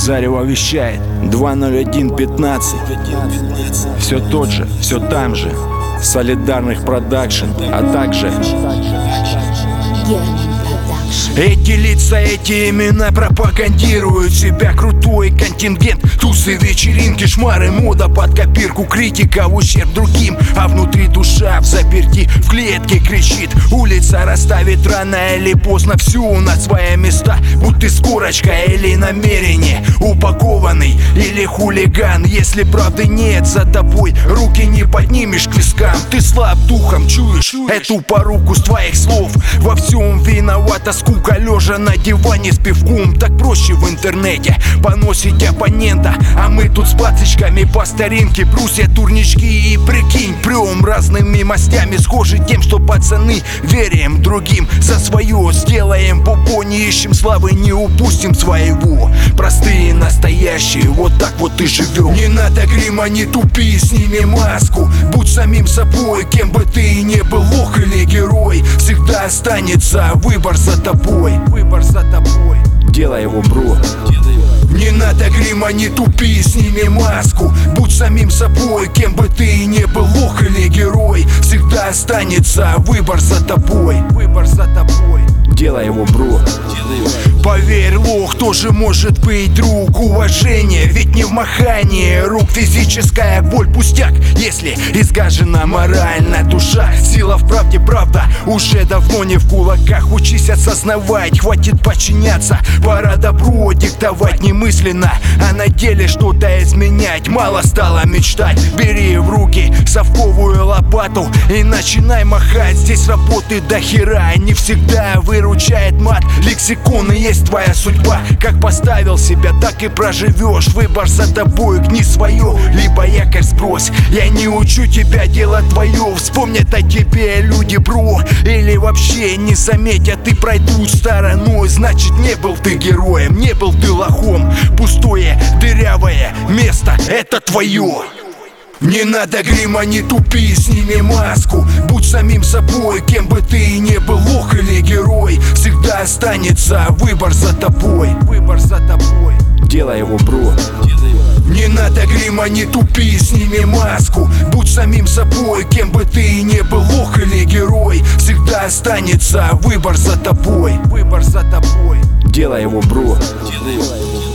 Зарево вещает 20115. Все тот же, все там же. Солидарных продакшн, а также эти лица, эти имена пропагандируют себя. Крутой контингент, тусы, вечеринки, шмары, мода под копирку, критика в ущерб другим. А внутри душа взаперти, в клетке кричит. Улица расставит рано или поздно всю на свои места. Будь ты с корочкой или намерение, упакованный или хулиган. Если правды нет за тобой, руки не поднимешь к вискам. Ты слаб духом, чуешь эту поруку с твоих слов. Во всем виновата скука, лежа на диване с пивком. Так проще в интернете поносить оппонента, а мы тут с пацичками по старинке. Брусья, турнички и прикинь, прем разными мастями, схожи тем, что пацаны верим другим. За свое сделаем бобо, не ищем славы, не упустим своего. Простые, настоящие, вот так вот и живем. Не надо грима, не тупи, сними маску. Будь самим собой, кем бы ты ни был, лох или герой. Всегда останется выбор за тобой. Выбор за тобой. Делай его, бро. Не надо грима, не тупи, сними маску. Будь самим собой, кем бы ты ни был, лох или герой. Всегда останется выбор за тобой. Выбор за тобой. Делай его, бро. Поверь, лох тоже может быть друг. Уважение, ведь не в махании рук. Физическая боль пустяк, если изгажена морально душа. Сила в правде, правда уже давно не в кулаках. Учись осознавать, хватит подчиняться. Пора добро диктовать немысленно, а на деле что-то изменять. Мало стало мечтать, бери в руки совковую лопату и начинай махать. Здесь работы до хера, не всегда выручает мат. Лексикон и есть твоя судьба. Как поставил себя, так и проживешь. Выбор за тобой, гни свое, либо якорь сбрось. Я не учу тебя делать твое. Вспомнят о тебе люди, бро, или вообще не заметят и пройдут стороной. Значит, не был ты героем, не был ты лохом. Пустое, дырявое место — это твое. Не надо грима, не тупи, сними маску. Будь самим собой, кем бы ты ни был, лох или герой. Всегда останется выбор за тобой. Выбор за тобой. Делай его, бро. Не надо грима, не тупи, сними маску. Будь самим собой, кем бы ты ни был, лох или герой. Всегда останется выбор за тобой. Выбор за тобой. Делай его, бро.